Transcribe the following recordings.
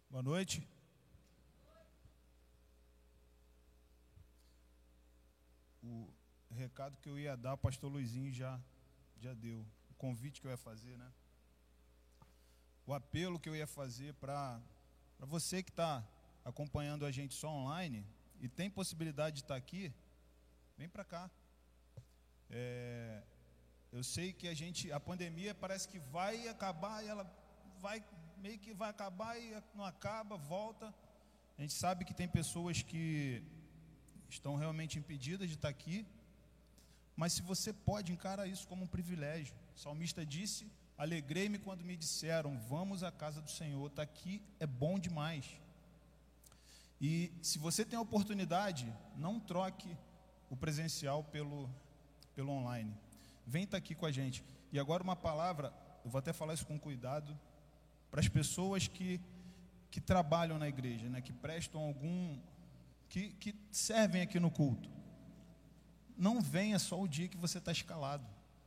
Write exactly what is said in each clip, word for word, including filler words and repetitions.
Boa noite. O recado que eu ia dar, o pastor Luizinho já, já deu. O convite que eu ia fazer, né? O apelo que eu ia fazer para para você que está acompanhando a gente só online e tem possibilidade de estar aqui, vem para cá. É, eu sei que a gente, a pandemia parece que vai acabar e ela vai, meio que vai acabar e não acaba, volta. A gente sabe que tem pessoas que estão realmente impedidas de estar aqui, mas se você pode, encara isso como um privilégio. O salmista disse: alegrei-me quando me disseram, vamos à casa do Senhor. Está aqui, é bom demais. E se você tem a oportunidade, não troque o presencial pelo, pelo online. Vem estar aqui com a gente. E agora uma palavra, eu vou até falar isso com cuidado, para as pessoas que, que trabalham na igreja, né, que prestam algum, que, que servem aqui no culto. Não venha só o dia que você está escalado.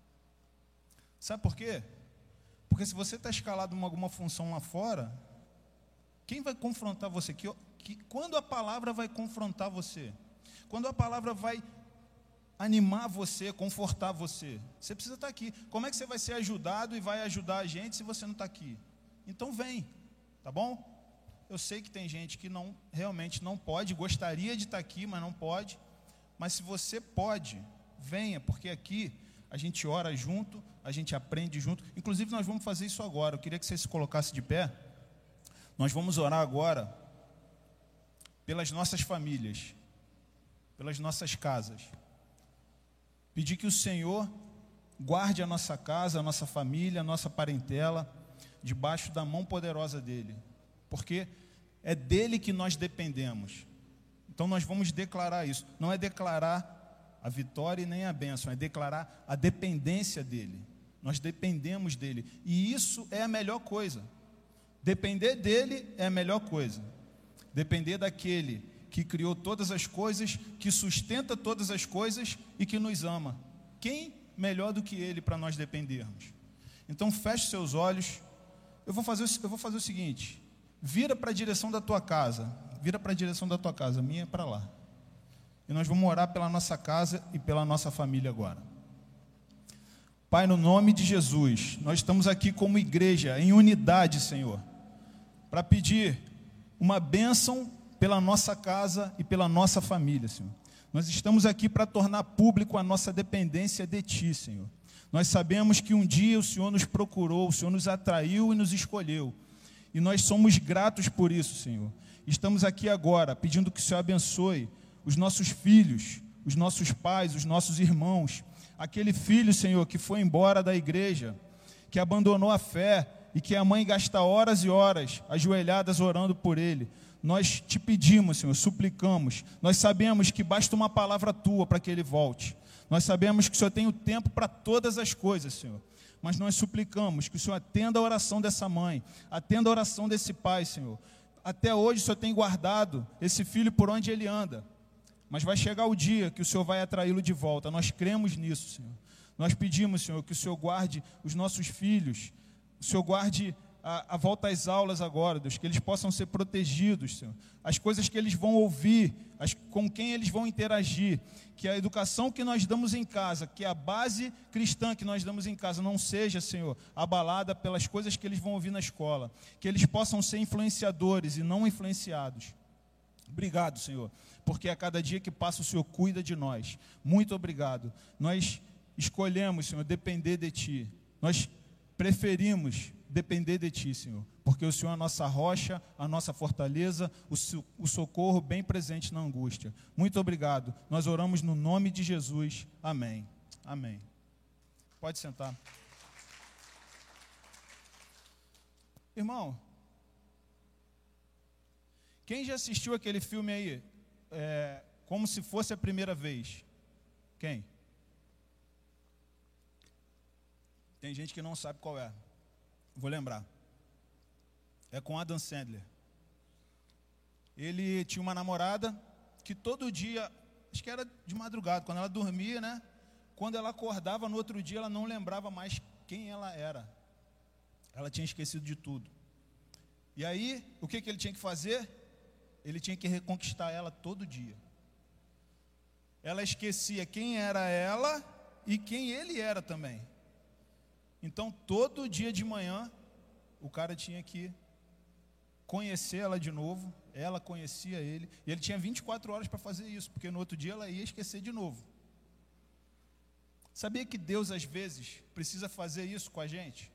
Sabe por quê? Porque se você está escalado em alguma função lá fora, quem vai confrontar você? Que, que, quando a palavra vai confrontar você? Quando a palavra vai animar você, confortar você? Você precisa estar aqui. Como é que você vai ser ajudado e vai ajudar a gente se você não está aqui? Então vem, tá bom? Eu sei que tem gente que não, realmente não pode, gostaria de estar aqui, mas não pode. Mas se você pode, venha, porque aqui a gente ora junto, a gente aprende junto. Inclusive nós vamos fazer isso agora. Eu queria que você se colocasse de pé. Nós vamos orar agora pelas nossas famílias, pelas nossas casas. Pedir que o Senhor guarde a nossa casa, a nossa família, a nossa parentela, debaixo da mão poderosa dEle. Porque é dEle que nós dependemos. Então nós vamos declarar isso. Não é declarar a vitória e nem a bênção, é declarar a dependência dEle. Nós dependemos dEle. E isso é a melhor coisa. Depender dEle é a melhor coisa. Depender daquele que criou todas as coisas, que sustenta todas as coisas e que nos ama. Quem melhor do que Ele para nós dependermos? Então feche seus olhos. Eu vou fazer, eu vou fazer o seguinte: vira para a direção da tua casa. Vira para a direção da tua casa, a minha é para lá. E nós vamos orar pela nossa casa e pela nossa família agora. Pai, no nome de Jesus, nós estamos aqui como igreja, em unidade, Senhor, para pedir uma bênção pela nossa casa e pela nossa família, Senhor. Nós estamos aqui para tornar público a nossa dependência de Ti, Senhor. Nós sabemos que um dia o Senhor nos procurou, o Senhor nos atraiu e nos escolheu. E nós somos gratos por isso, Senhor. Estamos aqui agora pedindo que o Senhor abençoe os nossos filhos, os nossos pais, os nossos irmãos. Aquele filho, Senhor, que foi embora da igreja, que abandonou a fé e que a mãe gasta horas e horas ajoelhadas orando por ele. Nós te pedimos, Senhor, suplicamos. Nós sabemos que basta uma palavra tua para que ele volte. Nós sabemos que o Senhor tem o tempo para todas as coisas, Senhor. Mas nós suplicamos que o Senhor atenda a oração dessa mãe, atenda a oração desse pai, Senhor. Até hoje o Senhor tem guardado esse filho por onde ele anda. Mas vai chegar o dia que o Senhor vai atraí-lo de volta. Nós cremos nisso, Senhor. Nós pedimos, Senhor, que o Senhor guarde os nossos filhos. O Senhor guarde a, a volta às aulas agora, Deus. Que eles possam ser protegidos, Senhor. As coisas que eles vão ouvir, as, com quem eles vão interagir. Que a educação que nós damos em casa, que a base cristã que nós damos em casa não seja, Senhor, abalada pelas coisas que eles vão ouvir na escola. Que eles possam ser influenciadores e não influenciados. Obrigado, Senhor, porque a cada dia que passa o Senhor cuida de nós. Muito obrigado. Nós escolhemos, Senhor, depender de Ti. Nós preferimos depender de Ti, Senhor, porque o Senhor é a nossa rocha, a nossa fortaleza, o socorro bem presente na angústia. Muito obrigado. Nós oramos no nome de Jesus. Amém. Amém. Pode sentar. Irmão, quem já assistiu aquele filme aí, é, como se fosse a primeira vez? Quem? Tem gente que não sabe qual é. Vou lembrar. É com Adam Sandler. Ele tinha uma namorada que todo dia, acho que era de madrugada, quando ela dormia, né? Quando ela acordava no outro dia, ela não lembrava mais quem ela era. Ela tinha esquecido de tudo. E aí, o que, que ele tinha que fazer? Ele tinha que reconquistar ela todo dia. Ela esquecia quem era ela e quem ele era também. Então, todo dia de manhã, o cara tinha que conhecer ela de novo, ela conhecia ele, e ele tinha vinte e quatro horas para fazer isso, porque no outro dia ela ia esquecer de novo. Sabia que Deus, às vezes, precisa fazer isso com a gente?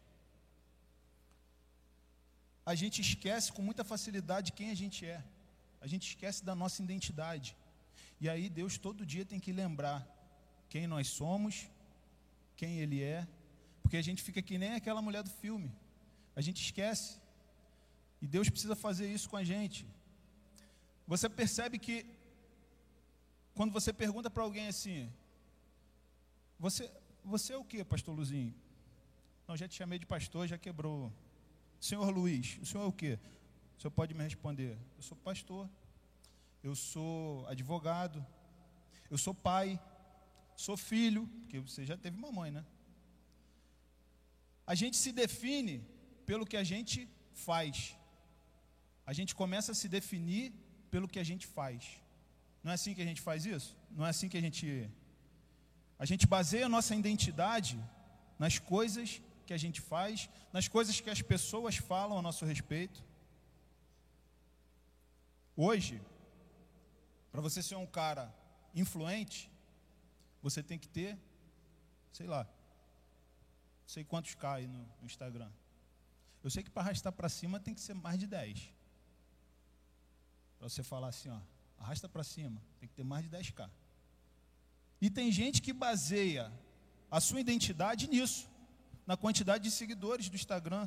A gente esquece com muita facilidade quem a gente é. A gente esquece da nossa identidade. E aí Deus todo dia tem que lembrar quem nós somos, quem Ele é, porque a gente fica que nem aquela mulher do filme. A gente esquece. E Deus precisa fazer isso com a gente. Você percebe que, quando você pergunta para alguém assim, você, você é o que, pastor Luzinho? Não, já te chamei de pastor, já quebrou. Senhor Luiz, o senhor é o quê? O senhor pode me responder. Eu sou pastor, eu sou advogado, eu sou pai, sou filho, porque você já teve mamãe, né? A gente se define pelo que a gente faz. A gente começa a se definir pelo que a gente faz. Não é assim que a gente faz isso? Não é assim que a gente... A gente baseia a nossa identidade nas coisas que a gente faz, nas coisas que as pessoas falam a nosso respeito. Hoje, para você ser um cara influente, você tem que ter, sei lá, não sei quantos K aí no, no Instagram. Eu sei que para arrastar para cima tem que ser mais de dez. Para você falar assim, ó, arrasta para cima, tem que ter mais de dez K. E tem gente que baseia a sua identidade nisso, na quantidade de seguidores do Instagram.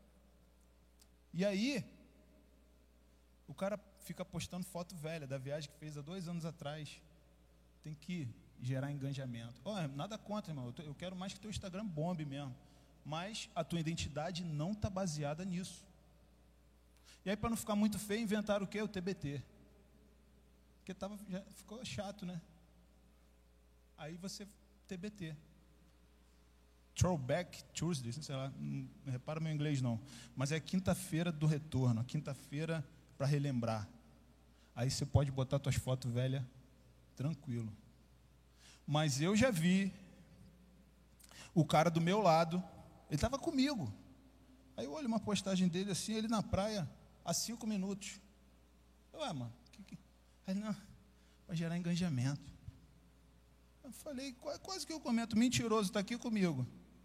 E aí, o cara fica postando foto velha da viagem que fez há dois anos atrás. Tem que gerar engajamento. Oh, nada contra, irmão. Eu quero mais que teu Instagram bombe mesmo. Mas a tua identidade não está baseada nisso. E aí, para não ficar muito feio, inventaram o quê? O T B T. Porque tava, já ficou chato, né? Aí você, T B T. Throwback Tuesday, sei lá, não repara meu inglês não. Mas é quinta-feira do retorno, quinta-feira para relembrar. Aí você pode botar tuas fotos velhas tranquilo. Mas eu já vi o cara do meu lado, ele estava comigo. Aí eu olho uma postagem dele assim, ele na praia, há cinco minutos. Eu, ah, mano, que, que... Aí não, vai gerar engajamento. Eu falei, quase que eu comento, mentiroso, está aqui comigo.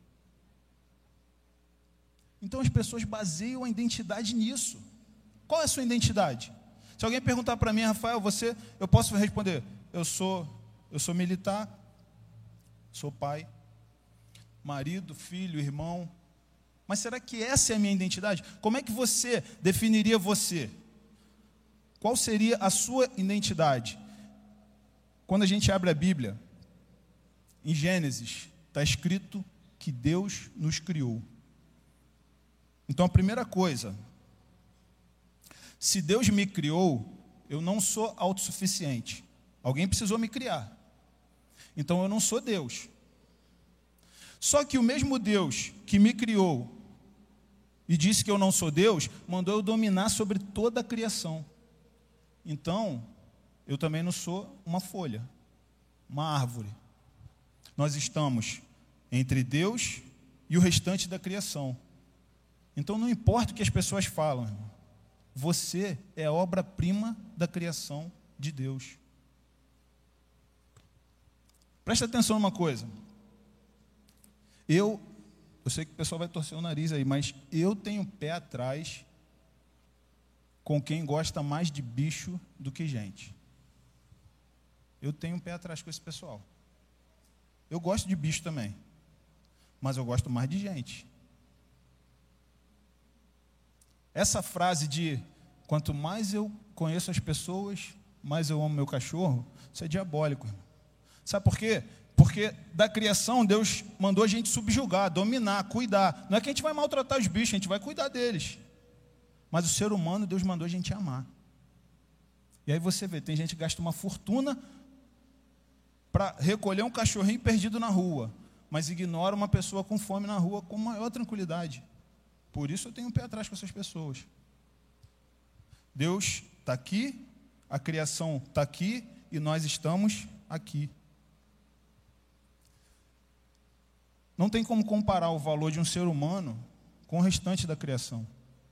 Então as pessoas baseiam a identidade nisso. Qual é a sua identidade? Se alguém perguntar para mim, Rafael, você, eu posso responder, eu sou, eu sou militar, sou pai, marido, filho, irmão. Mas será que essa é a minha identidade? Como é que você definiria você? Qual seria a sua identidade? Quando a gente abre a Bíblia, em Gênesis, está escrito que Deus nos criou. Então, a primeira coisa, se Deus me criou, eu não sou autossuficiente. Alguém precisou me criar. Então, eu não sou Deus. Só que o mesmo Deus que me criou e disse que eu não sou Deus, mandou eu dominar sobre toda a criação. Então, eu também não sou uma folha, uma árvore. Nós estamos entre Deus e o restante da criação. Então não importa o que as pessoas falam, irmão. Você é a obra-prima da criação de Deus. Presta atenção numa coisa. Eu, eu sei que o pessoal vai torcer o nariz aí, mas eu tenho pé atrás com quem gosta mais de bicho do que gente. Eu tenho um pé atrás com esse pessoal. Eu gosto de bicho também, mas eu gosto mais de gente. Essa frase de quanto mais eu conheço as pessoas, mais eu amo meu cachorro, isso é diabólico, irmão. Sabe por quê? Porque da criação Deus mandou a gente subjugar, dominar, cuidar. Não é que a gente vai maltratar os bichos, a gente vai cuidar deles. Mas o ser humano, Deus mandou a gente amar. E aí você vê, tem gente que gasta uma fortuna para recolher um cachorrinho perdido na rua, mas ignora uma pessoa com fome na rua com maior tranquilidade. Por isso eu tenho um pé atrás com essas pessoas. Deus está aqui, a criação está aqui e nós estamos aqui. Não tem como comparar o valor de um ser humano com o restante da criação.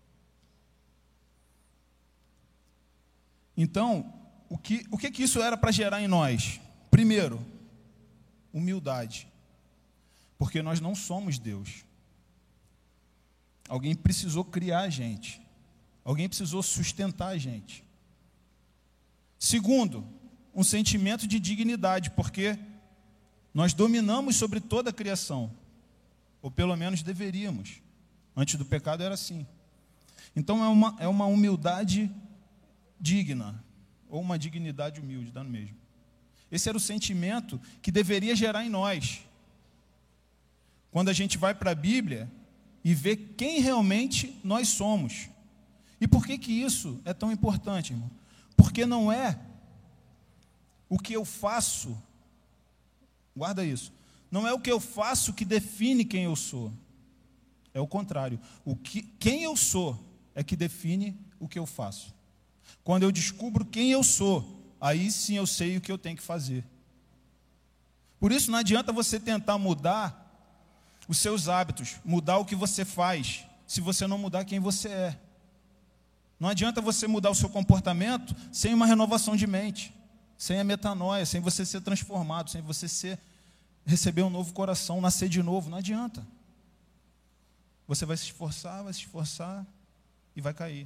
Então, o que, o que, que isso era para gerar em nós? Primeiro, humildade. Porque nós não somos Deus. Alguém precisou criar a gente. Alguém precisou sustentar a gente. Segundo, um sentimento de dignidade, porque nós dominamos sobre toda a criação. Ou pelo menos deveríamos. Antes do pecado era assim. Então é uma, é uma humildade digna. Ou uma dignidade humilde, dá no mesmo. Esse era o sentimento que deveria gerar em nós. Quando a gente vai para a Bíblia e vê quem realmente nós somos. E por que que isso é tão importante, irmão? Porque não é o que eu faço, guarda isso, não é o que eu faço que define quem eu sou. É o contrário. O que, quem eu sou é que define o que eu faço. Quando eu descubro quem eu sou, aí sim eu sei o que eu tenho que fazer. Por isso não adianta você tentar mudar os seus hábitos, mudar o que você faz, se você não mudar quem você é. Não adianta você mudar o seu comportamento sem uma renovação de mente, sem a metanoia, sem você ser transformado, sem você ser, receber um novo coração, nascer de novo. Não adianta. Você vai se esforçar, vai se esforçar e vai cair.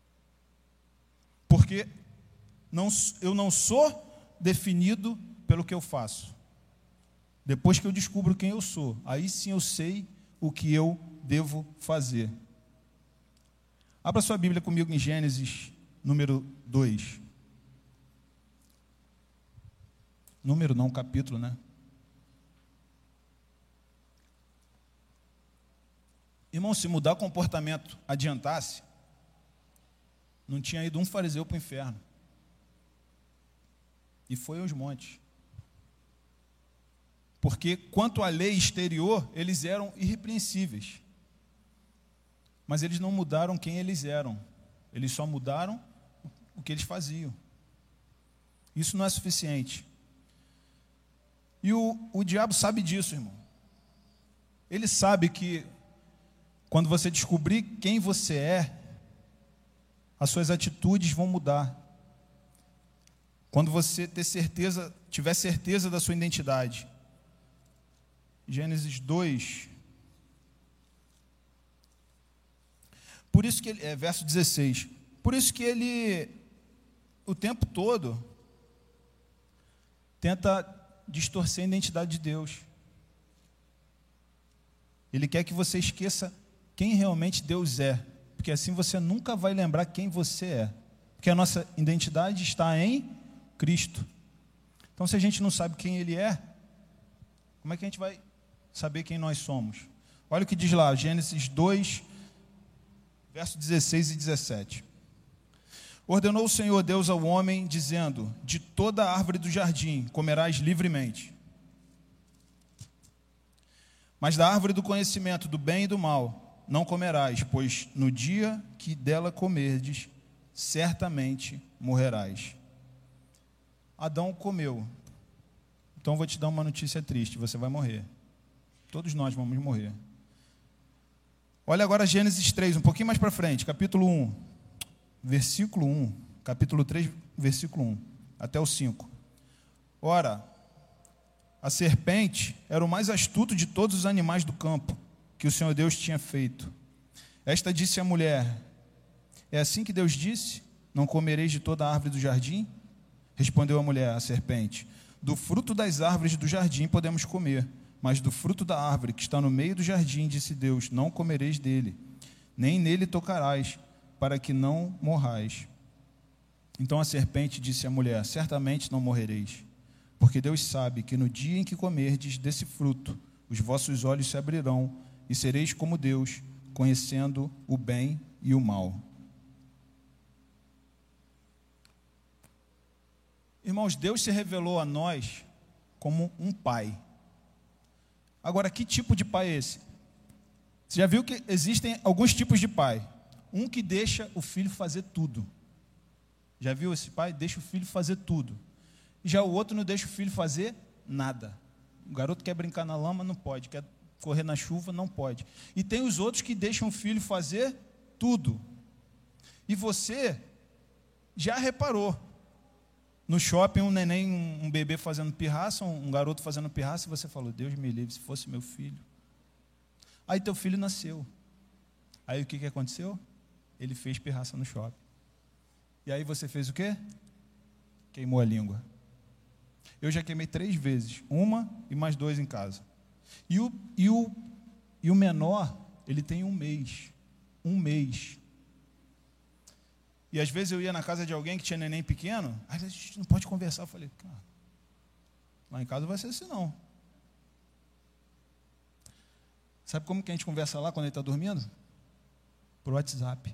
Porque não, eu não sou definido pelo que eu faço. Depois que eu descubro quem eu sou, aí sim eu sei o que eu devo fazer. Abra sua Bíblia comigo em Gênesis, número dois. Número não, capítulo, né? Irmão, se mudar o comportamento adiantasse, não tinha ido um fariseu para o inferno. E foi aos montes. Porque, quanto à lei exterior, eles eram irrepreensíveis. Mas eles não mudaram quem eles eram. Eles só mudaram o que eles faziam. Isso não é suficiente. E o, o diabo sabe disso, irmão. Ele sabe que, quando você descobrir quem você é, as suas atitudes vão mudar. Quando você ter certeza, tiver certeza da sua identidade. Gênesis dois. Por isso que ele, é, verso dezesseis. Por isso que ele, o tempo todo, tenta distorcer a identidade de Deus. Ele quer que você esqueça quem realmente Deus é, porque assim você nunca vai lembrar quem você é, porque a nossa identidade está em Cristo. Então, se a gente não sabe quem Ele é, como é que a gente vai saber quem nós somos? Olha o que diz lá, Gênesis dois, versos dezesseis e dezessete. Ordenou o Senhor Deus ao homem, dizendo: de toda a árvore do jardim comerás livremente, mas da árvore do conhecimento do bem e do mal não comerás, pois no dia que dela comerdes, certamente morrerás. Adão comeu. Então vou te dar uma notícia triste, você vai morrer. Todos nós vamos morrer. Olha agora Gênesis três, um pouquinho mais para frente, capítulo um, versículo um, capítulo três, versículo um, até o cinco. Ora, a serpente era o mais astuto de todos os animais do campo que o Senhor Deus tinha feito. Esta disse à mulher: é assim que Deus disse, não comereis de toda a árvore do jardim? Respondeu a mulher, a serpente: do fruto das árvores do jardim podemos comer, mas do fruto da árvore que está no meio do jardim, disse Deus, não comereis dele, nem nele tocarás, para que não morrais. Então a serpente disse à mulher: certamente não morrereis, porque Deus sabe que no dia em que comerdes desse fruto, os vossos olhos se abrirão, e sereis como Deus, conhecendo o bem e o mal. Irmãos, Deus se revelou a nós como um pai. Agora, que tipo de pai é esse? Você já viu que existem alguns tipos de pai. Um que deixa o filho fazer tudo. Já viu esse pai? Deixa o filho fazer tudo. Já o outro não deixa o filho fazer nada. O garoto quer brincar na lama, não pode. Quer correr na chuva, não pode. E tem os outros que deixam o filho fazer tudo. E você já reparou. No shopping, um neném, um, um bebê fazendo pirraça, um, um garoto fazendo pirraça, e você falou, Deus me livre, se fosse meu filho. Aí teu filho nasceu. Aí o que, que aconteceu? Ele fez pirraça no shopping. E aí você fez o quê? Queimou a língua. Eu já queimei três vezes, uma e mais dois em casa. E o, e o, e o menor, ele tem um mês. Um mês. E às vezes eu ia na casa de alguém que tinha neném pequeno, aí a gente não pode conversar. Eu falei, cara, lá em casa vai ser assim não. Sabe como que a gente conversa lá quando ele está dormindo? Por WhatsApp.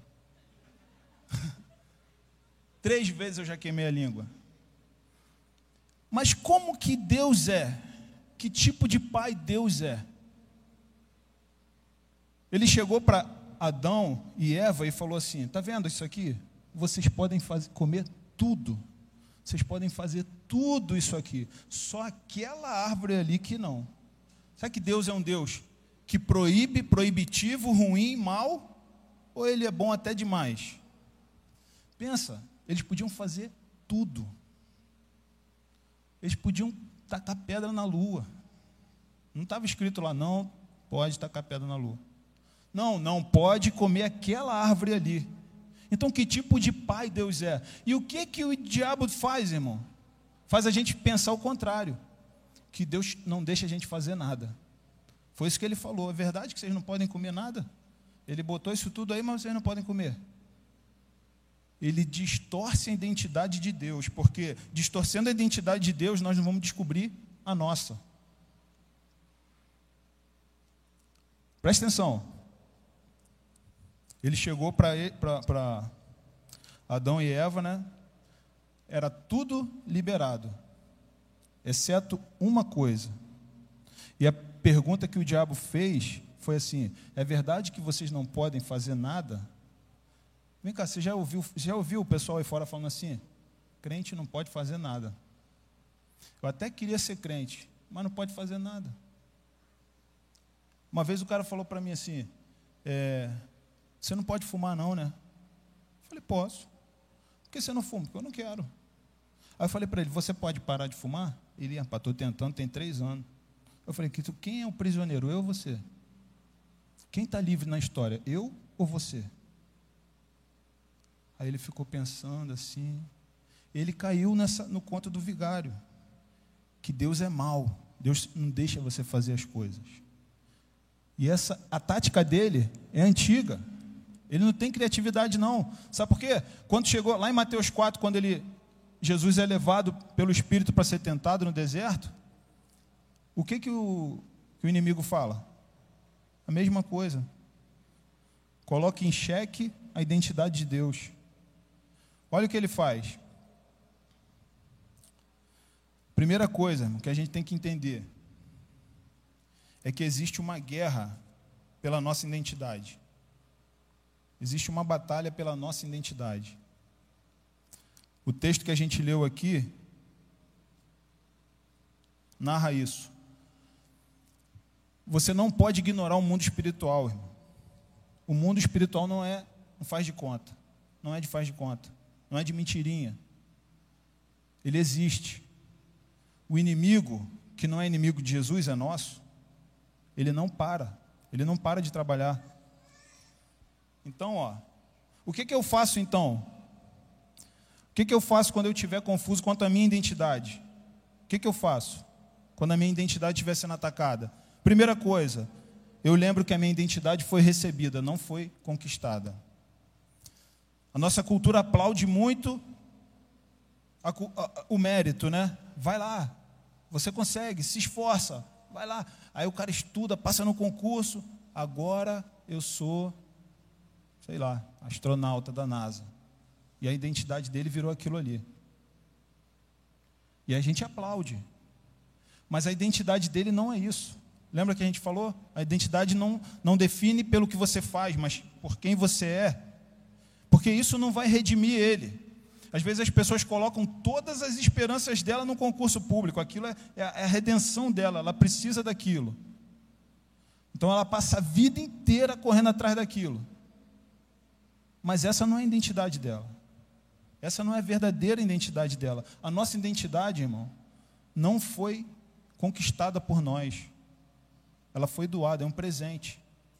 Três vezes eu já queimei a língua. Mas como que Deus é? Que tipo de pai Deus é? Ele chegou para Adão e Eva e falou assim, está vendo isso aqui? Vocês podem fazer, comer tudo. Vocês podem fazer tudo isso aqui. Só aquela árvore ali que não. Sabe que Deus é um Deus que proíbe, proibitivo, ruim, mal? Ou ele é bom até demais? Pensa, eles podiam fazer tudo. Eles podiam tacar pedra na lua. Não estava escrito lá, não pode tacar pedra na lua. Não, não pode comer aquela árvore ali. Então, que tipo de pai Deus é? E o que, que o diabo faz, irmão? Faz a gente pensar o contrário. Que Deus não deixa a gente fazer nada. Foi isso que ele falou. É verdade que vocês não podem comer nada? Ele botou isso tudo aí, mas vocês não podem comer. Ele distorce a identidade de Deus, porque distorcendo a identidade de Deus, nós não vamos descobrir a nossa. Presta atenção. Ele chegou para Adão e Eva, né? Era tudo liberado, exceto uma coisa. E a pergunta que o diabo fez foi assim, é verdade que vocês não podem fazer nada? Vem cá, você já ouviu, já ouviu o pessoal aí fora falando assim, crente não pode fazer nada. Eu até queria ser crente, mas não pode fazer nada. Uma vez o cara falou para mim assim, é, você não pode fumar não, né? Eu falei, posso. Por que você não fuma? Porque eu não quero. Aí eu falei para ele, você pode parar de fumar? Ele, rapaz, estou tentando, tem três anos. Eu falei, quem é o prisioneiro, eu ou você? Quem está livre na história, eu ou você? Aí ele ficou pensando assim, ele caiu nessa, no conto do vigário, que Deus é mau, Deus não deixa você fazer as coisas. E essa, a tática dele é antiga, ele não tem criatividade não, sabe por quê? Quando chegou lá em Mateus quatro, quando ele, Jesus é levado pelo Espírito para ser tentado no deserto, o que, que, o, que o inimigo fala? A mesma coisa, coloca em xeque a identidade de Deus. Olha o que ele faz. Primeira coisa que a gente tem que entender é que existe uma guerra pela nossa identidade. Existe uma batalha pela nossa identidade. O texto que a gente leu aqui narra isso. Você não pode ignorar o mundo espiritual, irmão. O mundo espiritual não é, não faz de conta. Não é de faz de conta. Não é de mentirinha. Ele existe. O inimigo, que não é inimigo de Jesus, é nosso, ele não para. Ele não para de trabalhar. Então, ó, o que que eu faço então? O que que eu faço quando eu estiver confuso quanto à minha identidade? O que que eu faço quando a minha identidade estiver sendo atacada? Primeira coisa, eu lembro que a minha identidade foi recebida, não foi conquistada. A nossa cultura aplaude muito a, a, o mérito, né? Vai lá, você consegue, se esforça, vai lá. Aí o cara estuda, passa no concurso, agora eu sou, sei lá, astronauta da NASA. E a identidade dele virou aquilo ali. E a gente aplaude. Mas a identidade dele não é isso. Lembra que a gente falou? A identidade não, não define pelo que você faz, mas por quem você é. Porque isso não vai redimir ele. Às vezes as pessoas colocam todas as esperanças dela no concurso público. Aquilo é, é a redenção dela, ela precisa daquilo. Então ela passa a vida inteira correndo atrás daquilo. Mas essa não é a identidade dela. Essa não é a verdadeira identidade dela. A nossa identidade, irmão, não foi conquistada por nós. Ela foi doada, é um presente.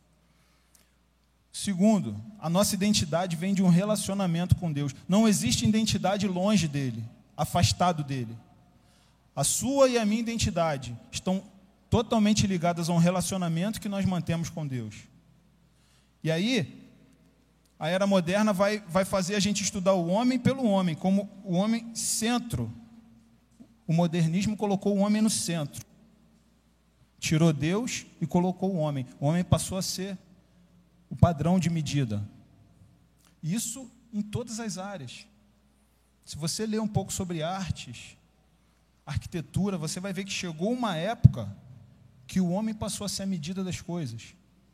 Segundo, a nossa identidade vem de um relacionamento com Deus. Não existe identidade longe dele, afastado dele. A sua e a minha identidade estão totalmente ligadas a um relacionamento que nós mantemos com Deus. E aí, a era moderna vai, vai fazer a gente estudar o homem pelo homem, como o homem centro. O modernismo colocou o homem no centro. Tirou Deus e colocou o homem. O homem passou a ser o padrão de medida. Isso em todas as áreas. Se você ler um pouco sobre artes, arquitetura, você vai ver que chegou uma época que o homem passou a ser a medida das coisas.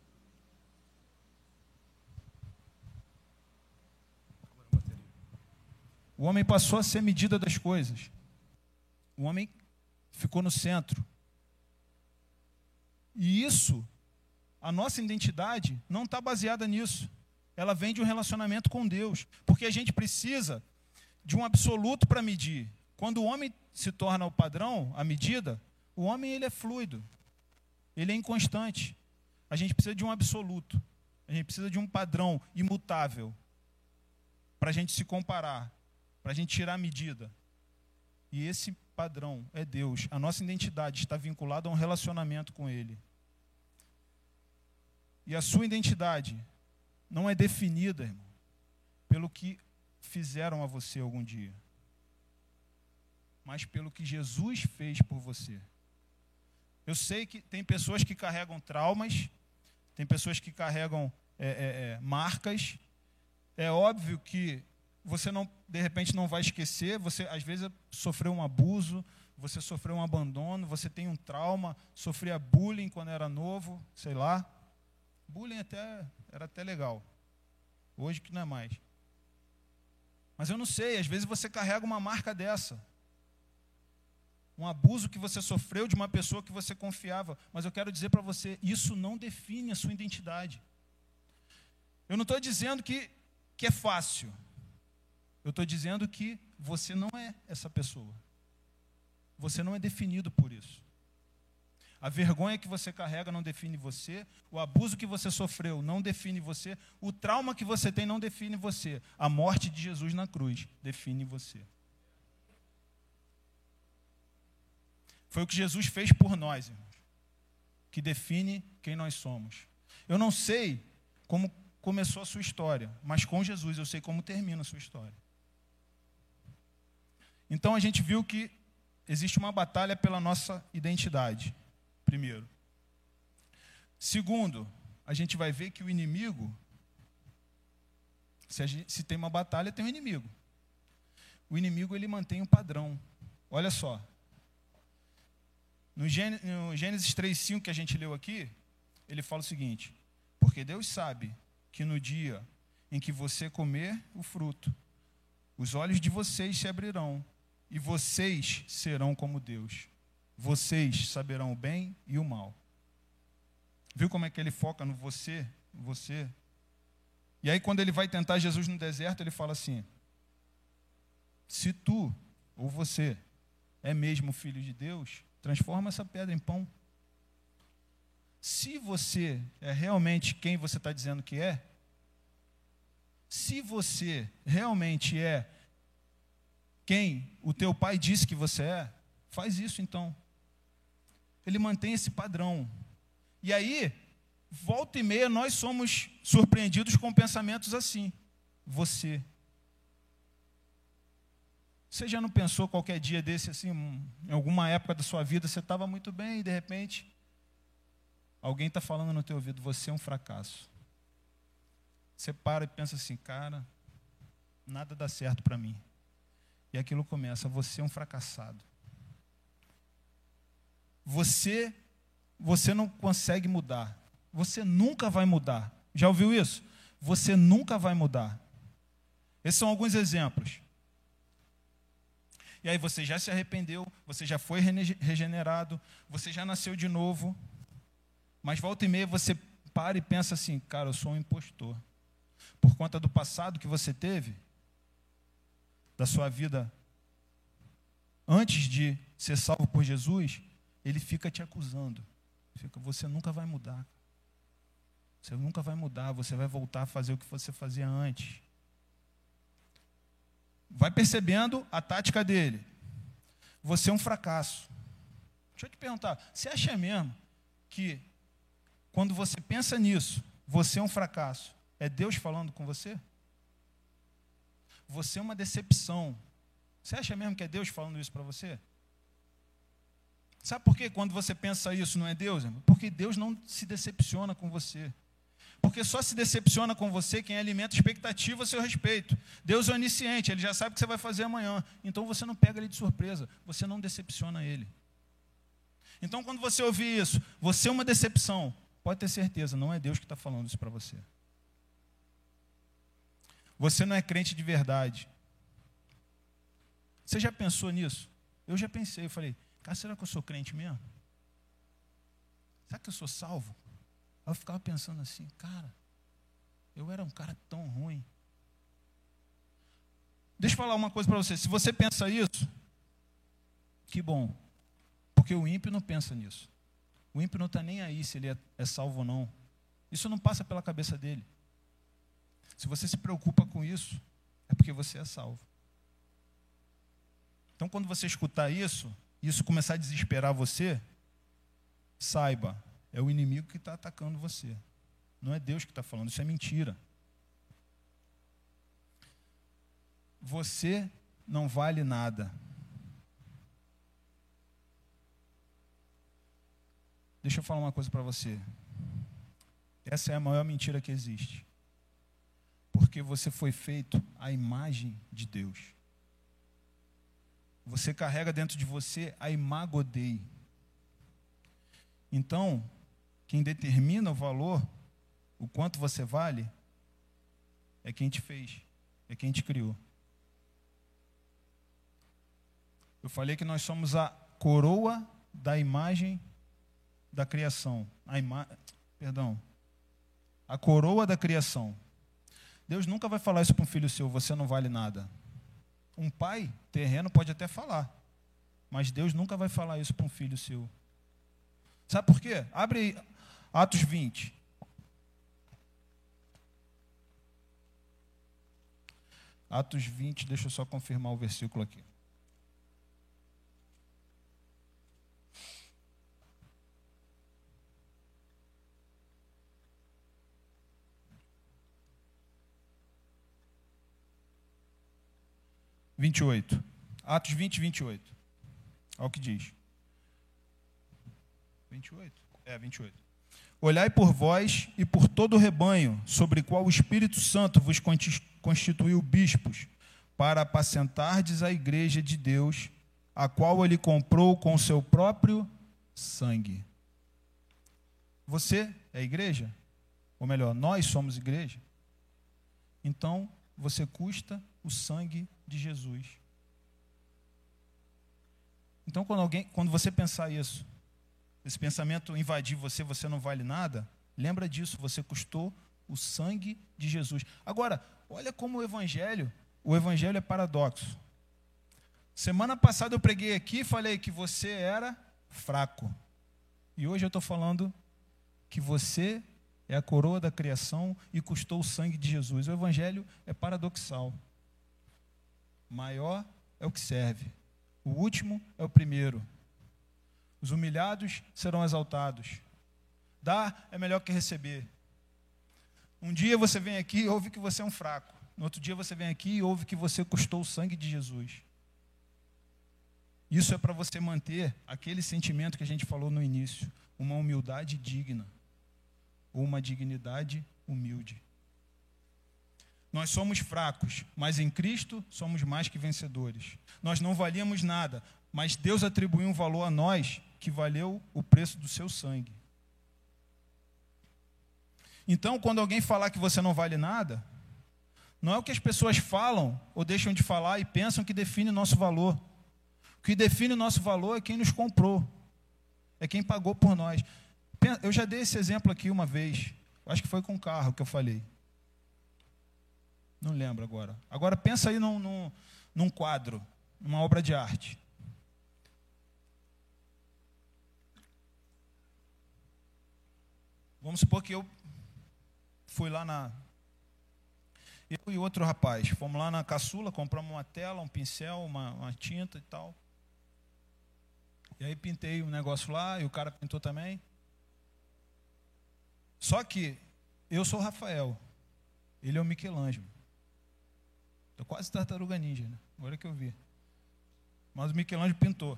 O homem passou a ser a medida das coisas. O homem ficou no centro. E isso, a nossa identidade não está baseada nisso. Ela vem de um relacionamento com Deus. Porque a gente precisa de um absoluto para medir. Quando o homem se torna o padrão, a medida, o homem ele é fluido. Ele é inconstante. A gente precisa de um absoluto. A gente precisa de um padrão imutável para a gente se comparar, para a gente tirar a medida. E esse padrão é Deus. A nossa identidade está vinculada a um relacionamento com Ele. E a sua identidade não é definida, irmão, pelo que fizeram a você algum dia, mas pelo que Jesus fez por você. Eu sei que tem pessoas que carregam traumas, tem pessoas que carregam é, é, é, marcas. É óbvio que você não, de repente não vai esquecer, você às vezes sofreu um abuso, você sofreu um abandono, você tem um trauma, sofria bullying quando era novo, sei lá. Bullying até, era até legal, hoje que não é mais. Mas eu não sei, às vezes você carrega uma marca dessa. Um abuso que você sofreu de uma pessoa que você confiava. Mas eu quero dizer para você, isso não define a sua identidade. Eu não estou dizendo que, que é fácil. Eu estou dizendo que você não é essa pessoa. Você não é definido por isso. A vergonha que você carrega não define você. O abuso que você sofreu não define você. O trauma que você tem não define você. A morte de Jesus na cruz define você. Foi o que Jesus fez por nós, irmãos, que define quem nós somos. Eu não sei como começou a sua história, mas com Jesus eu sei como termina a sua história. Então a gente viu que existe uma batalha pela nossa identidade, primeiro. Segundo, a gente vai ver que o inimigo, se, a gente, se tem uma batalha, tem um inimigo. O inimigo, ele mantém um padrão. Olha só. No Gênesis três, cinco, que a gente leu aqui, ele fala o seguinte: porque Deus sabe que no dia em que você comer o fruto, os olhos de vocês se abrirão, e vocês serão como Deus. Vocês saberão o bem e o mal. Viu como é que ele foca no você, você? E aí quando ele vai tentar Jesus no deserto, ele fala assim: se tu, ou você, é mesmo filho de Deus, transforma essa pedra em pão. Se você é realmente quem você está dizendo que é, se você realmente é quem o teu pai disse que você é, faz isso então. Ele mantém esse padrão. E aí, volta e meia, nós somos surpreendidos com pensamentos assim. Você. Você já não pensou qualquer dia desse, assim, em alguma época da sua vida, você estava muito bem e, de repente, alguém está falando no teu ouvido, você é um fracasso. Você para e pensa assim, cara, nada dá certo para mim. E aquilo começa, você é um fracassado. Você, você não consegue mudar. Você nunca vai mudar. Já ouviu isso? Você nunca vai mudar. Esses são alguns exemplos. E aí você já se arrependeu, você já foi regenerado, você já nasceu de novo. Mas volta e meia você para e pensa assim, cara, eu sou um impostor. Por conta do passado que você teve, da sua vida antes de ser salvo por Jesus, ele fica te acusando. Fica, você nunca vai mudar. Você nunca vai mudar, você vai voltar a fazer o que você fazia antes. Vai percebendo a tática dele. Você é um fracasso. Deixa eu te perguntar, você acha mesmo que quando você pensa nisso, você é um fracasso, é Deus falando com você? Você é uma decepção. Você acha mesmo que é Deus falando isso para você? Sabe por quê? Quando você pensa isso, não é Deus, irmão? Porque Deus não se decepciona com você. Porque só se decepciona com você quem alimenta expectativa a seu respeito. Deus é onisciente, Ele já sabe o que você vai fazer amanhã. Então você não pega Ele de surpresa, você não decepciona Ele. Então quando você ouvir isso, você é uma decepção, pode ter certeza, não é Deus que está falando isso para você. Você não é crente de verdade. Você já pensou nisso? Eu já pensei, eu falei, cara, será que eu sou crente mesmo? Será que eu sou salvo? Aí eu ficava pensando assim, cara, eu era um cara tão ruim. Deixa eu falar uma coisa para você, se você pensa isso, que bom, porque o ímpio não pensa nisso. O ímpio não está nem aí se ele é, é salvo ou não. Isso não passa pela cabeça dele. Se você se preocupa com isso, é porque você é salvo. Então, quando você escutar isso, e isso começar a desesperar você, saiba, é o inimigo que está atacando você. Não é Deus que está falando, isso é mentira. Você não vale nada. Deixa eu falar uma coisa para você. Essa é a maior mentira que existe. Porque você foi feito à imagem de Deus. Você carrega dentro de você a imago Dei. Então, quem determina o valor, o quanto você vale, é quem te fez, é quem te criou. Eu falei que nós somos a coroa da imagem da criação. A ima... Perdão. A coroa da criação. Deus nunca vai falar isso para um filho seu, você não vale nada. Um pai terreno pode até falar, mas Deus nunca vai falar isso para um filho seu. Sabe por quê? Abre aí Atos vinte. Atos vinte, deixa eu só confirmar o versículo aqui. vinte e oito. Atos vinte, vinte e oito. Olha o que diz. vinte e oito? É, vinte e oito. Olhai por vós e por todo o rebanho, sobre o qual o Espírito Santo vos constituiu bispos, para apacentardes a igreja de Deus, a qual ele comprou com o seu próprio sangue. Você é igreja? Ou melhor, nós somos igreja? Então, você custa o sangue de Jesus. Então, quando, alguém, quando você pensar isso, esse pensamento invadir você, você não vale nada, lembra disso, você custou o sangue de Jesus. Agora, olha como o evangelho, o evangelho é paradoxo. Semana passada eu preguei aqui e falei que você era fraco. E hoje eu estou falando que você é a coroa da criação e custou o sangue de Jesus. O evangelho é paradoxal. Maior é o que serve. O último é o primeiro. Os humilhados serão exaltados. Dar é melhor que receber. Um dia você vem aqui e ouve que você é um fraco. No outro dia você vem aqui e ouve que você custou o sangue de Jesus. Isso é para você manter aquele sentimento que a gente falou no início. Uma humildade digna. Ou uma dignidade humilde. Nós somos fracos, mas em Cristo somos mais que vencedores. Nós não valíamos nada, mas Deus atribuiu um valor a nós que valeu o preço do seu sangue. Então, quando alguém falar que você não vale nada, não é o que as pessoas falam ou deixam de falar e pensam que define nosso valor. O que define o nosso valor é quem nos comprou, é quem pagou por nós. Eu já dei esse exemplo aqui uma vez, acho que foi com o carro que eu falei. Não lembro agora. Agora pensa aí num, num, num quadro, numa obra de arte. Vamos supor que eu fui lá na... Eu e outro rapaz, fomos lá na Caçula, compramos uma tela, um pincel, uma, uma tinta e tal. E aí pintei um negócio lá, e o cara pintou também. Só que eu sou o Rafael, ele é o Michelangelo. Estou quase tartaruga ninja, né? Agora que eu vi. Mas o Michelangelo pintou.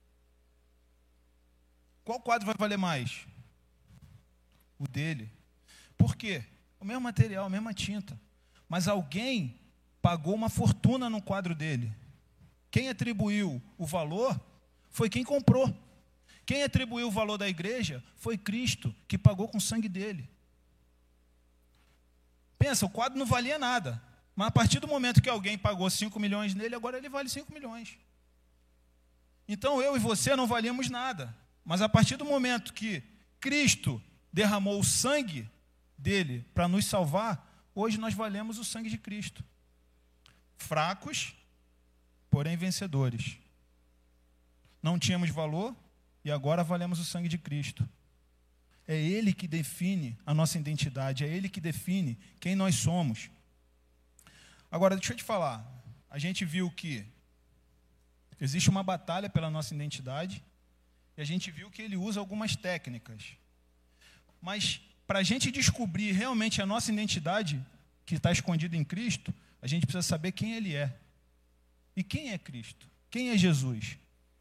Qual quadro vai valer mais? O dele. Por quê? O mesmo material, a mesma tinta. Mas alguém pagou uma fortuna no quadro dele. Quem atribuiu o valor foi quem comprou. Quem atribuiu o valor da igreja foi Cristo, que pagou com o sangue dele. Pensa, o quadro não valia nada. Mas a partir do momento que alguém pagou cinco milhões nele, agora ele vale cinco milhões. Então eu e você não valíamos nada. Mas a partir do momento que Cristo derramou o sangue dele para nos salvar, hoje nós valemos o sangue de Cristo. Fracos, porém vencedores. Não tínhamos valor e agora valemos o sangue de Cristo. É Ele que define a nossa identidade, é Ele que define quem nós somos. Agora, deixa eu te falar, a gente viu que existe uma batalha pela nossa identidade e a gente viu que Ele usa algumas técnicas. Mas, para a gente descobrir realmente a nossa identidade, que está escondida em Cristo, a gente precisa saber quem Ele é. E quem é Cristo? Quem é Jesus?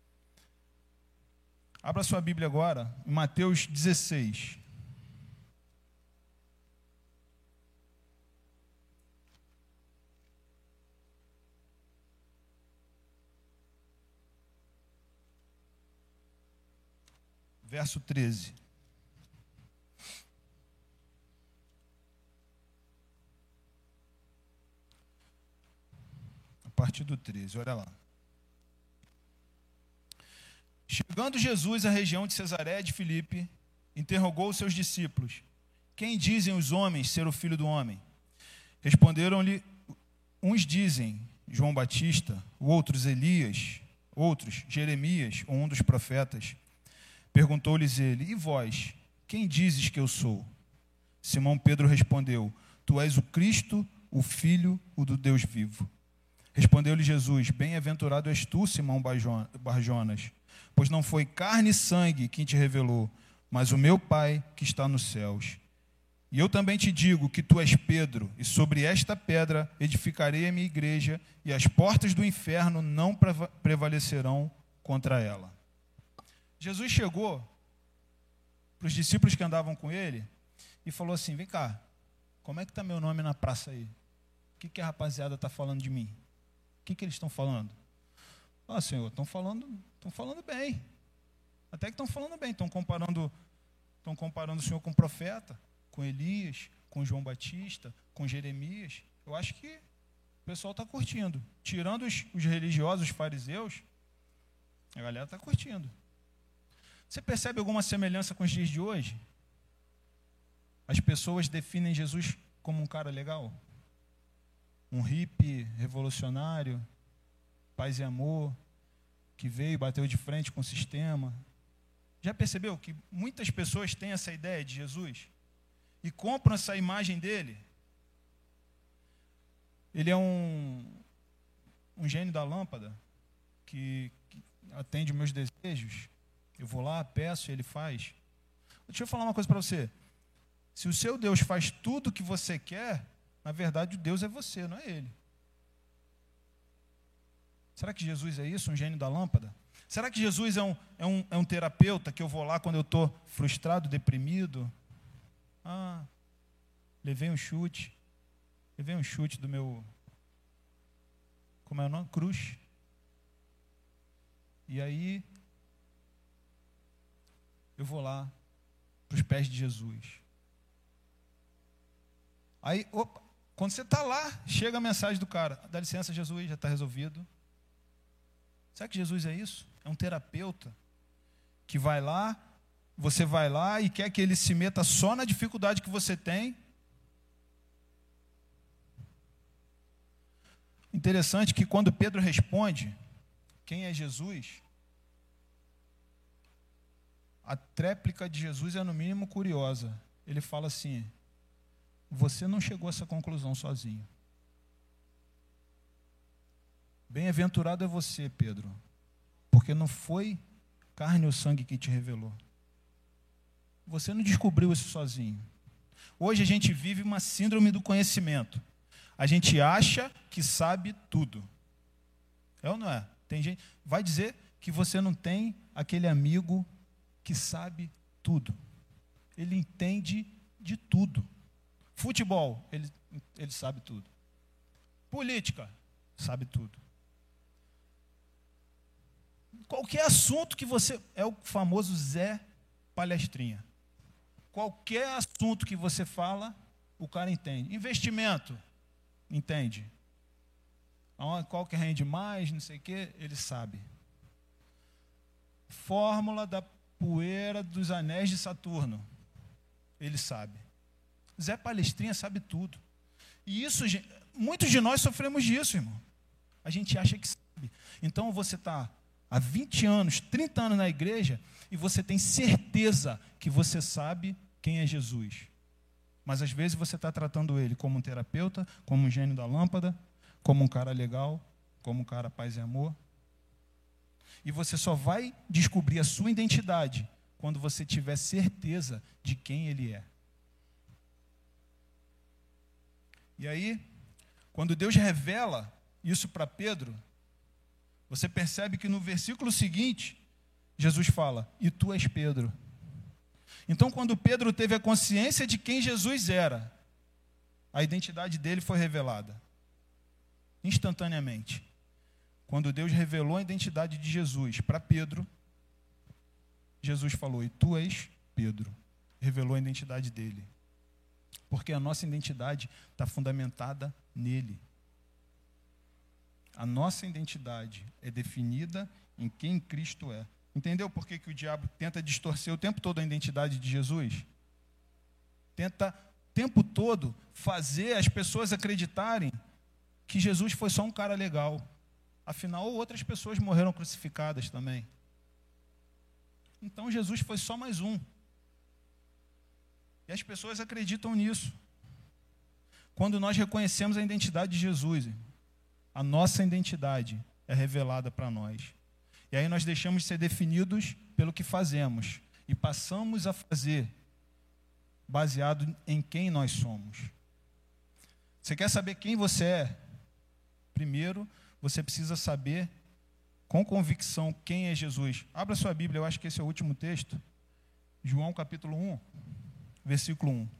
Abra sua Bíblia agora, em Mateus dezesseis. Verso treze. A partir do treze, olha lá. Chegando Jesus à região de Cesareia de Filipe, interrogou os seus discípulos: quem dizem os homens ser o Filho do Homem? Responderam-lhe: uns dizem João Batista, outros Elias, outros Jeremias ou um dos profetas. Perguntou-lhes ele: e vós, quem dizes que eu sou? Simão Pedro respondeu: tu és o Cristo, o Filho, o do Deus vivo. Respondeu-lhe Jesus: bem-aventurado és tu, Simão Barjonas, pois não foi carne e sangue quem te revelou, mas o meu Pai que está nos céus. E eu também te digo que tu és Pedro, e sobre esta pedra edificarei a minha igreja, e as portas do inferno não prevalecerão contra ela. Jesus chegou para os discípulos que andavam com ele e falou assim: vem cá, como é que está meu nome na praça aí? O que, que a rapaziada está falando de mim? O que, que eles estão falando? Ah, Senhor, estão falando, estão falando bem. Até que estão falando bem, estão comparando, estão comparando o Senhor com o profeta, com Elias, com João Batista, com Jeremias. Eu acho que o pessoal está curtindo. Tirando os, os religiosos, os fariseus, a galera está curtindo. Você percebe alguma semelhança com os dias de hoje? As pessoas definem Jesus como um cara legal? Um hippie revolucionário, paz e amor, que veio e bateu de frente com o sistema. Já percebeu que muitas pessoas têm essa ideia de Jesus e compram essa imagem dele? Ele é um, um gênio da lâmpada que, que atende os meus desejos. Eu vou lá, peço e ele faz. Deixa eu falar uma coisa para você. Se o seu Deus faz tudo o que você quer, na verdade o Deus é você, não é ele. Será que Jesus é isso, um gênio da lâmpada? Será que Jesus é um, é um, é um terapeuta que eu vou lá quando eu estou frustrado, deprimido? Ah, levei um chute. Levei um chute do meu... Como é o nome? Cruz. E aí... eu vou lá para os pés de Jesus. Aí, opa, quando você está lá, chega a mensagem do cara: dá licença, Jesus, já está resolvido. Será que Jesus é isso? É um terapeuta que vai lá, você vai lá e quer que ele se meta só na dificuldade que você tem? Interessante que quando Pedro responde, quem é Jesus? A tréplica de Jesus é no mínimo curiosa. Ele fala assim: você não chegou a essa conclusão sozinho. Bem-aventurado é você, Pedro, porque não foi carne ou sangue que te revelou. Você não descobriu isso sozinho. Hoje a gente vive uma síndrome do conhecimento. A gente acha que sabe tudo. É ou não é? Tem gente vai dizer que você não tem aquele amigo que sabe tudo. Ele entende de tudo. Futebol, ele, ele sabe tudo. Política, sabe tudo. Qualquer assunto que você... É o famoso Zé Palestrinha. Qualquer assunto que você fala, o cara entende. Investimento, entende. Qual que rende mais, não sei o quê, ele sabe. Fórmula da poeira dos anéis de Saturno, ele sabe. Zé Palestrinha sabe tudo. E isso, muitos de nós sofremos disso, irmão. A gente acha que sabe. Então você está há vinte anos, trinta anos na igreja e você tem certeza que você sabe quem é Jesus. Mas às vezes você está tratando ele como um terapeuta, como um gênio da lâmpada, como um cara legal, como um cara paz e amor. E você só vai descobrir a sua identidade quando você tiver certeza de quem ele é. E aí, quando Deus revela isso para Pedro, você percebe que no versículo seguinte, Jesus fala: e tu és Pedro. Então, quando Pedro teve a consciência de quem Jesus era, a identidade dele foi revelada. Instantaneamente. Quando Deus revelou a identidade de Jesus para Pedro, Jesus falou: e tu és Pedro. Revelou a identidade dele. Porque a nossa identidade está fundamentada nele. A nossa identidade é definida em quem Cristo é. Entendeu por que, que o diabo tenta distorcer o tempo todo a identidade de Jesus? Tenta o tempo todo fazer as pessoas acreditarem que Jesus foi só um cara legal. Afinal, outras pessoas morreram crucificadas também. Então, Jesus foi só mais um. E as pessoas acreditam nisso. Quando nós reconhecemos a identidade de Jesus, a nossa identidade é revelada para nós. E aí nós deixamos de ser definidos pelo que fazemos e passamos a fazer baseado em quem nós somos. Você quer saber quem você é? Primeiro, você precisa saber com convicção quem é Jesus. Abra sua Bíblia, eu acho que esse é o último texto. João capítulo um, versículo um.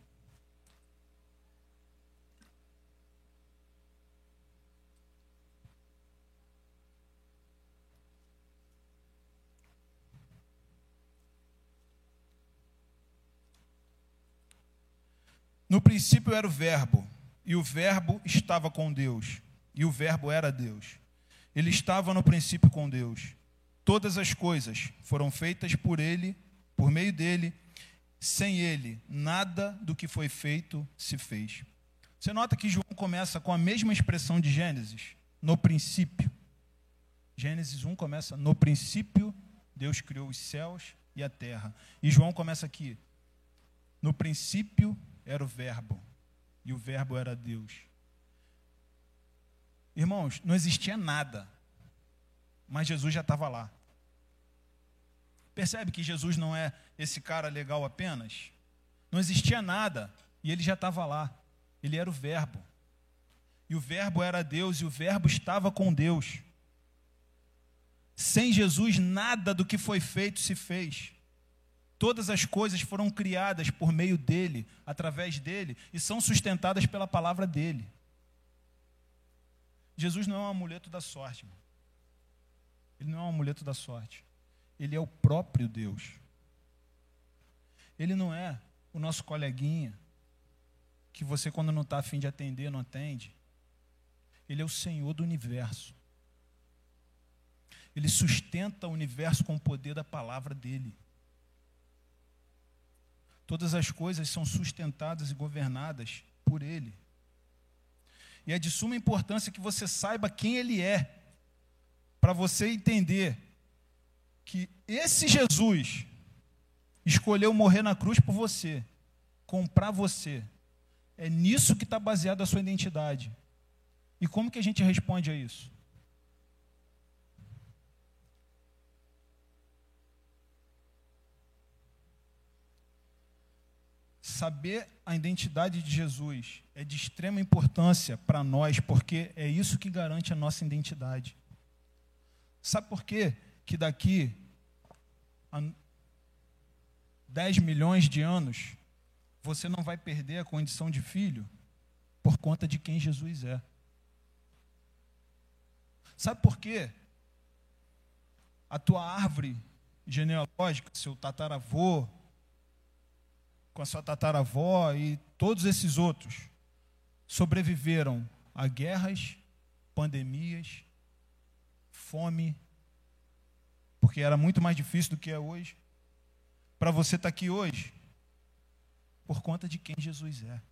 No princípio era o Verbo, e o Verbo estava com Deus, e o Verbo era Deus. Ele estava no princípio com Deus. Todas as coisas foram feitas por Ele, por meio dEle. Sem Ele, nada do que foi feito se fez. Você nota que João começa com a mesma expressão de Gênesis, no princípio. Gênesis um começa, no princípio, Deus criou os céus e a terra. E João começa aqui, no princípio era o Verbo, e o Verbo era Deus. Irmãos, não existia nada, mas Jesus já estava lá. Percebe que Jesus não é esse cara legal apenas? Não existia nada, e ele já estava lá. Ele era o Verbo. E o Verbo era Deus, e o Verbo estava com Deus. Sem Jesus, nada do que foi feito se fez. Todas as coisas foram criadas por meio dele, através dele, e são sustentadas pela palavra dele. Jesus não é um amuleto da sorte, irmão. Ele não é um amuleto da sorte. Ele é o próprio Deus. Ele não é o nosso coleguinha, que você, quando não está a fim de atender, não atende. Ele é o Senhor do universo. Ele sustenta o universo com o poder da palavra dele. Todas as coisas são sustentadas e governadas por ele. E é de suma importância que você saiba quem ele é, para você entender que esse Jesus escolheu morrer na cruz por você, comprar você. É nisso que está baseada a sua identidade. E como que a gente responde a isso? Saber a identidade de Jesus é de extrema importância para nós, porque é isso que garante a nossa identidade. Sabe por quê? Que daqui a dez milhões de anos, você não vai perder a condição de filho por conta de quem Jesus é. Sabe por quê? A tua árvore genealógica, seu tataravô, com a sua tataravó e todos esses outros, sobreviveram a guerras, pandemias, fome, porque era muito mais difícil do que é hoje. Para você estar aqui hoje, por conta de quem Jesus é.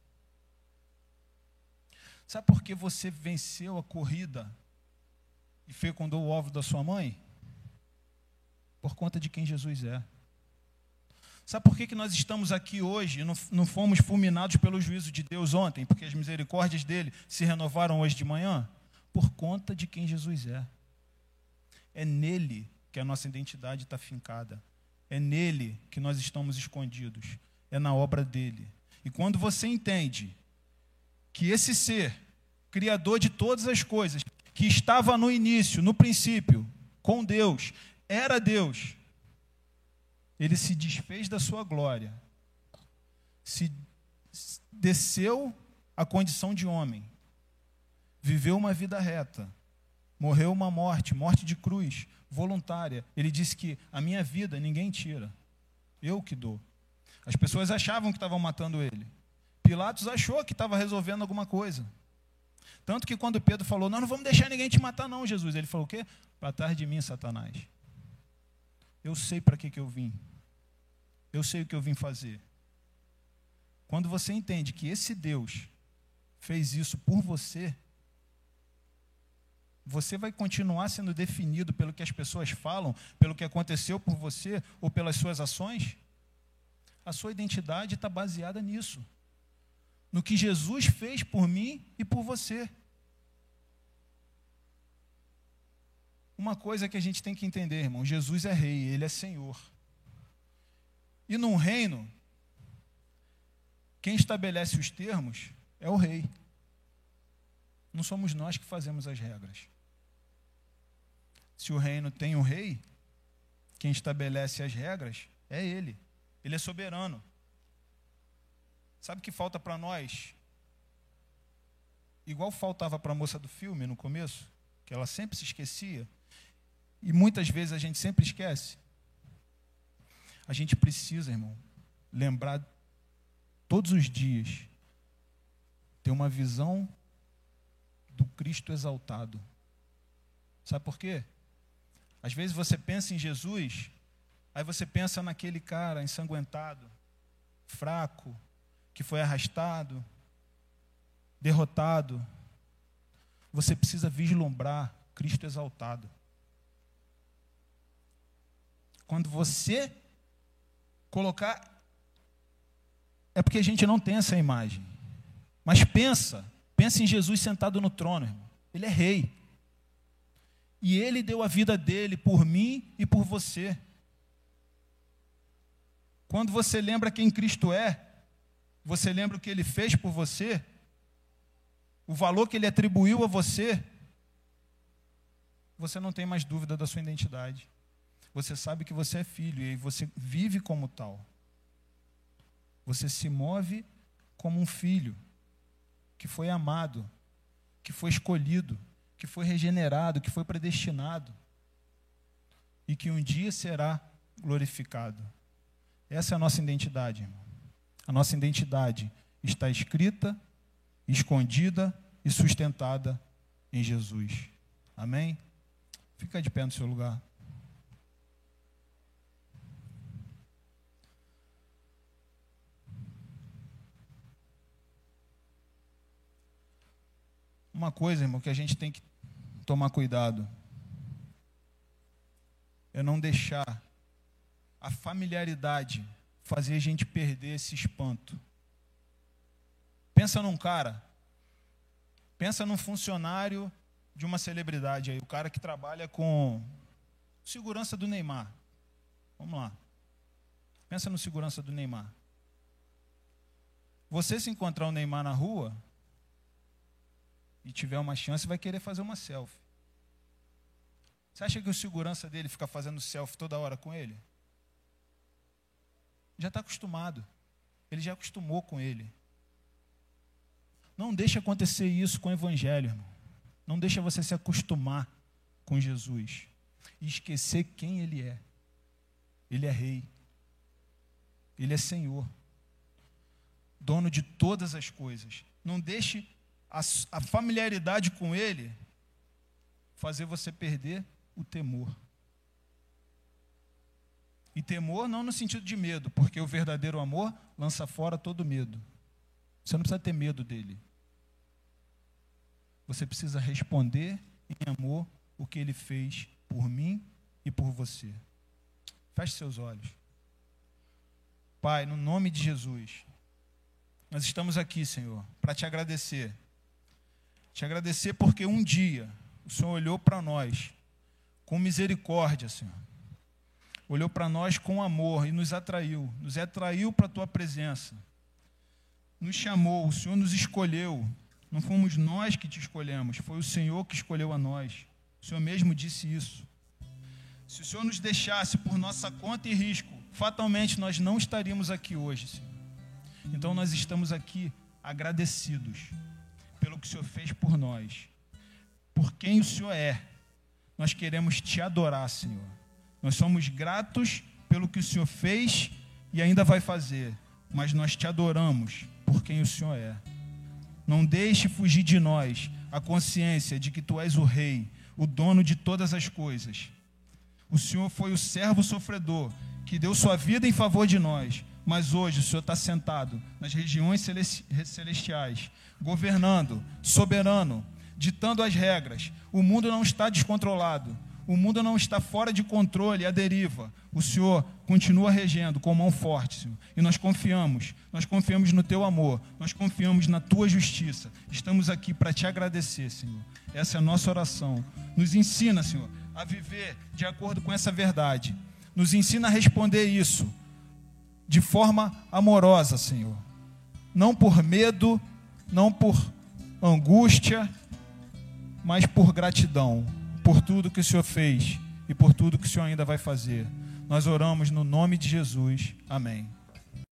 Sabe por que você venceu a corrida e fecundou o óvulo da sua mãe? Por conta de quem Jesus é. Sabe por que, que nós estamos aqui hoje e não, não fomos fulminados pelo juízo de Deus ontem? Porque as misericórdias dele se renovaram hoje de manhã? Por conta de quem Jesus é. É nele que a nossa identidade está fincada. É nele que nós estamos escondidos. É na obra dele. E quando você entende que esse ser, criador de todas as coisas, que estava no início, no princípio, com Deus, era Deus, ele se desfez da sua glória, se desceu à condição de homem, viveu uma vida reta, morreu uma morte, morte de cruz, voluntária. Ele disse que a minha vida ninguém tira, eu que dou. As pessoas achavam que estavam matando ele. Pilatos achou que estava resolvendo alguma coisa. Tanto que quando Pedro falou, nós não vamos deixar ninguém te matar não, Jesus, ele falou o quê? Para trás de mim, Satanás. Eu sei para que, que eu vim. Eu sei o que eu vim fazer. Quando você entende que esse Deus fez isso por você, você vai continuar sendo definido pelo que as pessoas falam, pelo que aconteceu por você ou pelas suas ações? A sua identidade está baseada nisso. No que Jesus fez por mim e por você. Uma coisa que a gente tem que entender, irmão, Jesus é rei, ele é Senhor. E num reino, quem estabelece os termos é o rei. Não somos nós que fazemos as regras. Se o reino tem um rei, quem estabelece as regras é ele. Ele é soberano. Sabe o que falta para nós? Igual faltava para a moça do filme no começo, que ela sempre se esquecia, e muitas vezes a gente sempre esquece. A gente precisa, irmão, lembrar todos os dias, ter uma visão do Cristo exaltado. Sabe por quê? Às vezes você pensa em Jesus, aí você pensa naquele cara ensanguentado, fraco, que foi arrastado, derrotado. Você precisa vislumbrar Cristo exaltado. Quando você colocar... É porque a gente não tem essa imagem. Mas pensa, pensa em Jesus sentado no trono, irmão. Ele é rei. E ele deu a vida dele por mim e por você. Quando você lembra quem Cristo é, você lembra o que ele fez por você, o valor que ele atribuiu a você, você não tem mais dúvida da sua identidade. Você sabe que você é filho e você vive como tal. Você se move como um filho que foi amado, que foi escolhido, que foi regenerado, que foi predestinado e que um dia será glorificado. Essa é a nossa identidade, irmão. A nossa identidade está escrita, escondida e sustentada em Jesus. Amém? Fica de pé no seu lugar. Uma coisa, irmão, que a gente tem que tomar cuidado é não deixar a familiaridade fazer a gente perder esse espanto. Pensa num cara, pensa num funcionário de uma celebridade aí, o cara que trabalha com segurança do Neymar. Vamos lá. Pensa no segurança do Neymar. Você se encontrar o Neymar na rua e tiver uma chance, vai querer fazer uma selfie. Você acha que o segurança dele fica fazendo selfie toda hora com ele? Já está acostumado. Ele já acostumou com ele. Não deixe acontecer isso com o Evangelho, irmão. Não deixe você se acostumar com Jesus e esquecer quem Ele é. Ele é Rei. Ele é Senhor. Dono de todas as coisas. Não deixe a, a familiaridade com Ele fazer você perder o temor. E temor não no sentido de medo, porque o verdadeiro amor lança fora todo medo. Você não precisa ter medo dele. Você precisa responder em amor o que ele fez por mim e por você. Feche seus olhos. Pai, no nome de Jesus, nós estamos aqui, Senhor, para te agradecer. Te agradecer porque um dia o Senhor olhou para nós com misericórdia, Senhor. Olhou para nós com amor e nos atraiu, nos atraiu para a tua presença. Nos chamou, o Senhor nos escolheu. Não fomos nós que te escolhemos, foi o Senhor que escolheu a nós. O Senhor mesmo disse isso. Se o Senhor nos deixasse por nossa conta e risco, fatalmente nós não estaríamos aqui hoje, Senhor. Então nós estamos aqui agradecidos pelo que o Senhor fez por nós, por quem o Senhor é. Nós queremos te adorar, Senhor. Nós somos gratos pelo que o Senhor fez e ainda vai fazer, mas nós te adoramos por quem o Senhor é. Não deixe fugir de nós a consciência de que tu és o Rei, o dono de todas as coisas. O Senhor foi o servo sofredor que deu sua vida em favor de nós, mas hoje o Senhor está sentado nas regiões celestiais, governando, soberano, ditando as regras. O mundo não está descontrolado. O mundo não está fora de controle, à deriva. O Senhor continua regendo com mão forte, Senhor. E nós confiamos, nós confiamos no Teu amor, nós confiamos na Tua justiça. Estamos aqui para Te agradecer, Senhor. Essa é a nossa oração. Nos ensina, Senhor, a viver de acordo com essa verdade. Nos ensina a responder isso de forma amorosa, Senhor. Não por medo, não por angústia, mas por gratidão. Por tudo que o Senhor fez e por tudo que o Senhor ainda vai fazer. Nós oramos no nome de Jesus. Amém.